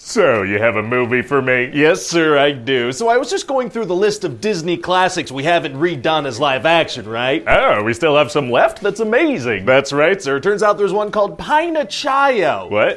So, you have a movie for me? Yes, sir, I do. So I was just going through the list of Disney classics we haven't redone as live action, right? Oh, we still have some left? That's amazing. That's right, sir. Turns out there's one called Pinocchio. What?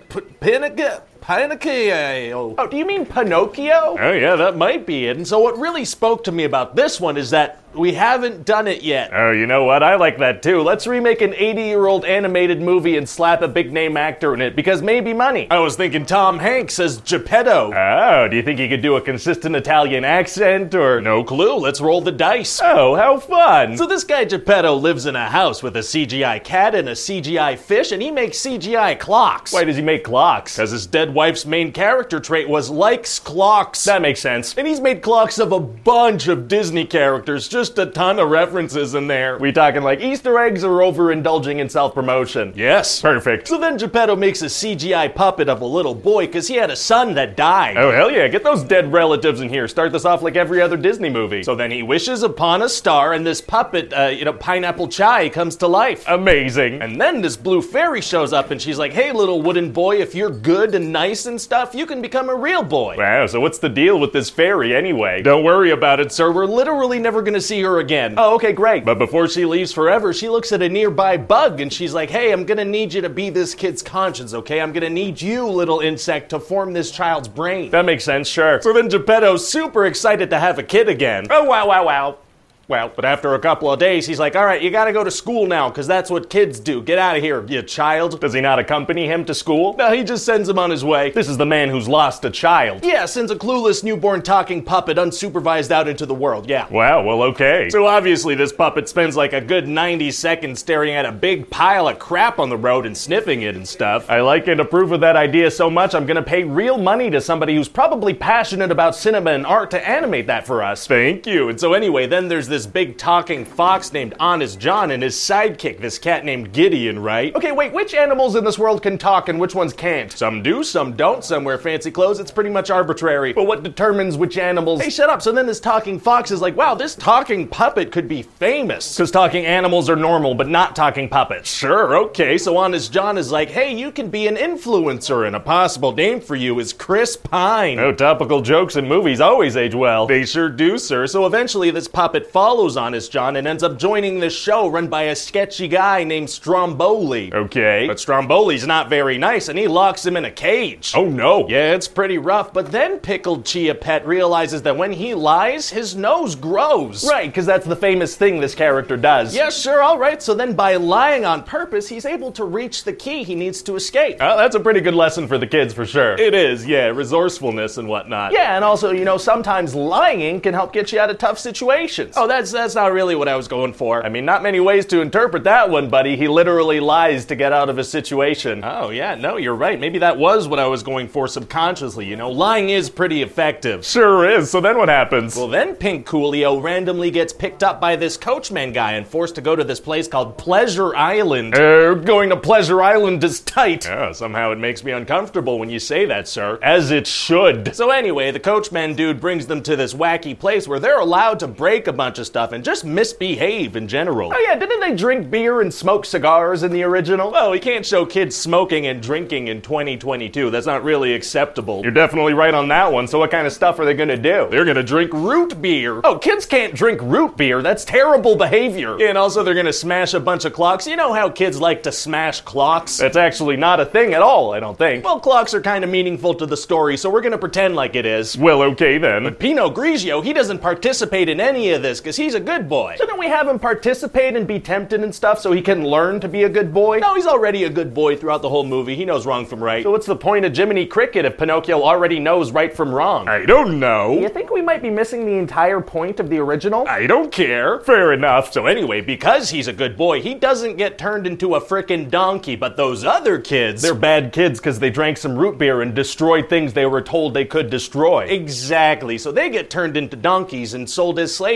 Pinocchio. Oh, do you mean Pinocchio? Oh, yeah, that might be it. And so what really spoke to me about this one is that we haven't done it yet. Oh, you know what? I like that too. Let's remake an 80-year-old animated movie and slap a big-name actor in it, because maybe money. I was thinking Tom Hanks as Geppetto. Oh, do you think he could do a consistent Italian accent, or? No clue. Let's roll the dice. Oh, how fun. So this guy Geppetto lives in a house with a CGI cat and a CGI fish, and he makes CGI clocks. Why does he make clocks? Because his dead wife's main character trait was likes clocks. That makes sense. And he's made clocks of a bunch of Disney characters, just a ton of references in there. We talking like Easter eggs or overindulging in self-promotion? Yes. Perfect. So then Geppetto makes a CGI puppet of a little boy because he had a son that died. Oh, hell yeah. Get those dead relatives in here. Start this off like every other Disney movie. So then he wishes upon a star and this puppet, Pineapple Chai, comes to life. Amazing. And then this blue fairy shows up and she's like, hey, little wooden boy, if you're good and nice and stuff, you can become a real boy. Wow, so what's the deal with this fairy anyway? Don't worry about it, sir. We're literally never gonna see her again. Oh, okay, great. But before she leaves forever, she looks at a nearby bug and she's like, hey, I'm gonna need you to be this kid's conscience, okay? I'm gonna need you, little insect, to form this child's brain. That makes sense, sure. So then Geppetto's super excited to have a kid again. Oh, wow. Well, but after a couple of days, he's like, all right, you gotta go to school now, because that's what kids do. Get out of here, you child. Does he not accompany him to school? No, he just sends him on his way. This is the man who's lost a child. Yeah, sends a clueless newborn talking puppet unsupervised out into the world, yeah. Wow, well, okay. So obviously this puppet spends like a good 90 seconds staring at a big pile of crap on the road and sniffing it and stuff. I like and approve of that idea so much, I'm gonna pay real money to somebody who's probably passionate about cinema and art to animate that for us. Thank you. And so anyway, then there's this big talking fox named Honest John and his sidekick, this cat named Gideon, right? Okay, wait, which animals in this world can talk and which ones can't? Some do, some don't, some wear fancy clothes, it's pretty much arbitrary. But what determines which animals? Hey, shut up. So then this talking fox is like, wow, this talking puppet could be famous. Because talking animals are normal, but not talking puppets. Sure, okay. So Honest John is like, hey, you can be an influencer, and a possible name for you is Chris Pine. Oh, topical jokes in movies always age well. They sure do, sir. So eventually this puppet follows Honest John and ends up joining this show run by a sketchy guy named Stromboli. Okay. But Stromboli's not very nice and he locks him in a cage. Oh no. Yeah, it's pretty rough, but then Pickled Chia Pet realizes that when he lies, his nose grows. Right, because that's the famous thing this character does. Yeah, sure, alright. So then by lying on purpose, he's able to reach the key he needs to escape. Oh, that's a pretty good lesson for the kids for sure. It is, yeah, resourcefulness and whatnot. Yeah, and also, sometimes lying can help get you out of tough situations. Oh, that's not really what I was going for. I mean, not many ways to interpret that one, buddy. He literally lies to get out of a situation. Oh, yeah, no, you're right. Maybe that was what I was going for subconsciously. Lying is pretty effective. Sure is. So then what happens? Well, then Pink Coolio randomly gets picked up by this coachman guy and forced to go to this place called Pleasure Island. Going to Pleasure Island is tight. Oh, somehow it makes me uncomfortable when you say that, sir. As it should. So anyway, the coachman dude brings them to this wacky place where they're allowed to break a bunch of stuff and just misbehave in general. Oh yeah, didn't they drink beer and smoke cigars in the original? Well, we can't show kids smoking and drinking in 2022. That's not really acceptable. You're definitely right on that one. So what kind of stuff are they gonna do? They're gonna drink root beer. Oh, kids can't drink root beer. That's terrible behavior. And also they're gonna smash a bunch of clocks. You know how kids like to smash clocks? That's actually not a thing at all, I don't think. Well, clocks are kind of meaningful to the story, so we're gonna pretend like it is. Well, okay then. But Pinot Grigio, he doesn't participate in any of this because he's a good boy. Shouldn't we have him participate and be tempted and stuff so he can learn to be a good boy? No, he's already a good boy throughout the whole movie. He knows wrong from right. So what's the point of Jiminy Cricket if Pinocchio already knows right from wrong? I don't know. You think we might be missing the entire point of the original? I don't care. Fair enough. So anyway, because he's a good boy, he doesn't get turned into a frickin' donkey, but those other kids... They're bad kids because they drank some root beer and destroyed things they were told they could destroy. Exactly. So they get turned into donkeys and sold as slaves to the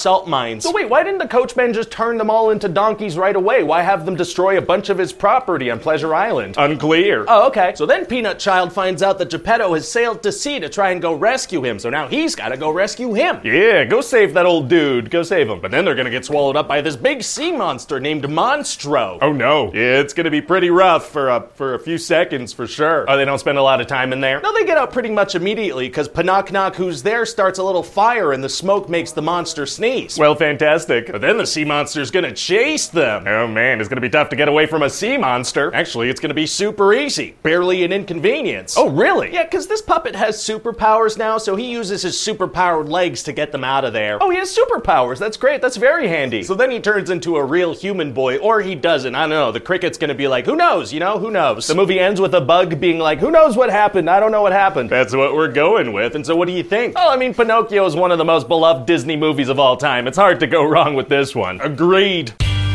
salt mines. So wait, why didn't the coachman just turn them all into donkeys right away? Why have them destroy a bunch of his property on Pleasure Island? Unclear. Oh, okay. So then Peanut Child finds out that Geppetto has sailed to sea to try and go rescue him, so now he's gotta go rescue him. Yeah, go save that old dude. Go save him. But then they're gonna get swallowed up by this big sea monster named Monstro. Oh no. Yeah, it's gonna be pretty rough for a few seconds for sure. Oh, they don't spend a lot of time in there? No, they get out pretty much immediately, because Knock Knock, who's there, starts a little fire and the smoke makes the monster sneeze. Well, fantastic. But then the sea monster's gonna chase them. Oh man, it's gonna be tough to get away from a sea monster. Actually, it's gonna be super easy. Barely an inconvenience. Oh, really? Yeah, because this puppet has superpowers now, so he uses his superpowered legs to get them out of there. Oh, he has superpowers. That's great. That's very handy. So then he turns into a real human boy, or he doesn't. I don't know. The cricket's gonna be like, who knows? You know, who knows? The movie ends with a bug being like, who knows what happened? I don't know what happened. That's what we're going with. And so what do you think? Well, I mean, Pinocchio is one of the most beloved Disney movies of all time. It's hard to go wrong with this one. Agreed.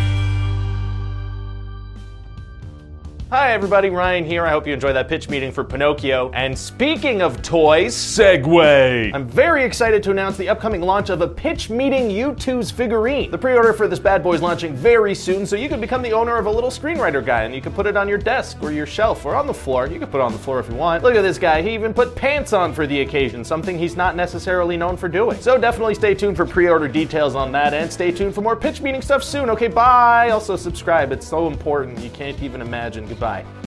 Hi everybody, Ryan here. I hope you enjoyed that pitch meeting for Pinocchio. And speaking of toys, Segway! I'm very excited to announce the upcoming launch of a Pitch Meeting U2's figurine. The pre-order for this bad boy is launching very soon, so you can become the owner of a little screenwriter guy, and you can put it on your desk or your shelf or on the floor. You can put it on the floor if you want. Look at this guy. He even put pants on for the occasion, something he's not necessarily known for doing. So definitely stay tuned for pre-order details on that, and stay tuned for more Pitch Meeting stuff soon. Okay, bye! Also subscribe. It's so important. You can't even imagine. Goodbye.